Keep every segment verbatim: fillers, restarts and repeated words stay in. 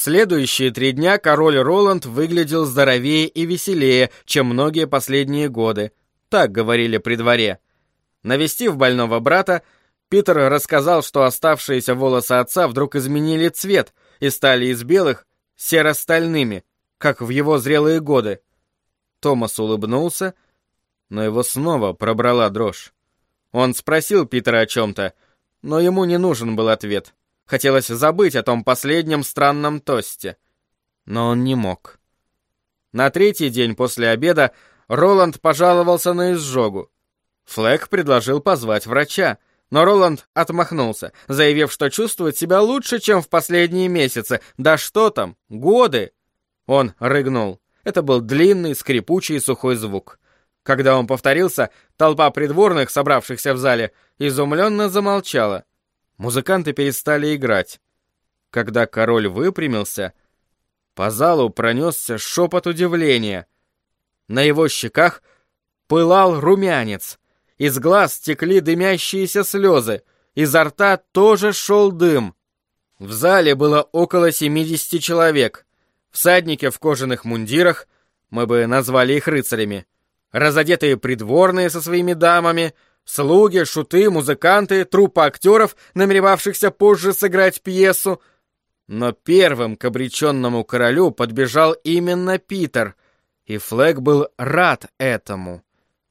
следующие три дня король Роланд выглядел здоровее и веселее, чем многие последние годы. Так говорили при дворе. Навестив больного брата, Питер рассказал, что оставшиеся волосы отца вдруг изменили цвет и стали из белых серо-стальными, как в его зрелые годы. Томас улыбнулся, но его снова пробрала дрожь. Он спросил Питера о чем-то, но ему не нужен был ответ. Хотелось забыть о том последнем странном тосте. Но он не мог. На третий день после обеда Роланд пожаловался на изжогу. Флэг предложил позвать врача, но Роланд отмахнулся, заявив, что чувствует себя лучше, чем в последние месяцы. Да что там, годы! Он рыгнул. Это был длинный, скрипучий, сухой звук. Когда он повторился, толпа придворных, собравшихся в зале, изумленно замолчала. Музыканты перестали играть. Когда король выпрямился, по залу пронесся шепот удивления. На его щеках пылал румянец. Из глаз текли дымящиеся слезы. Изо рта тоже шел дым. В зале было около семидесяти человек. Всадники в кожаных мундирах, мы бы назвали их рыцарями, разодетые придворные со своими дамами, слуги, шуты, музыканты, труппа актеров, намеревавшихся позже сыграть пьесу. Но первым к обреченному королю подбежал именно Питер, и Флэг был рад этому.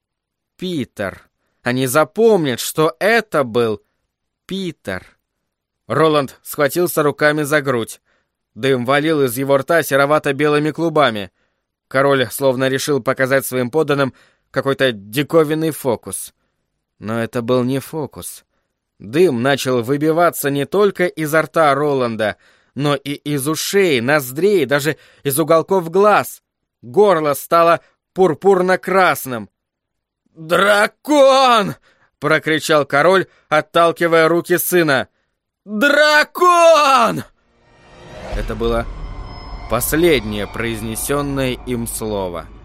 Питер. Они запомнят, что это был Питер. Роланд схватился руками за грудь. Дым валил из его рта серовато-белыми клубами. Король словно решил показать своим подданным какой-то диковинный фокус. Но это был не фокус. Дым начал выбиваться не только изо рта Роланда, но и из ушей, ноздрей, даже из уголков глаз. Горло стало пурпурно-красным. «Дракон!» — прокричал король, отталкивая руки сына. «Дракон!» Это было последнее произнесенное им слово.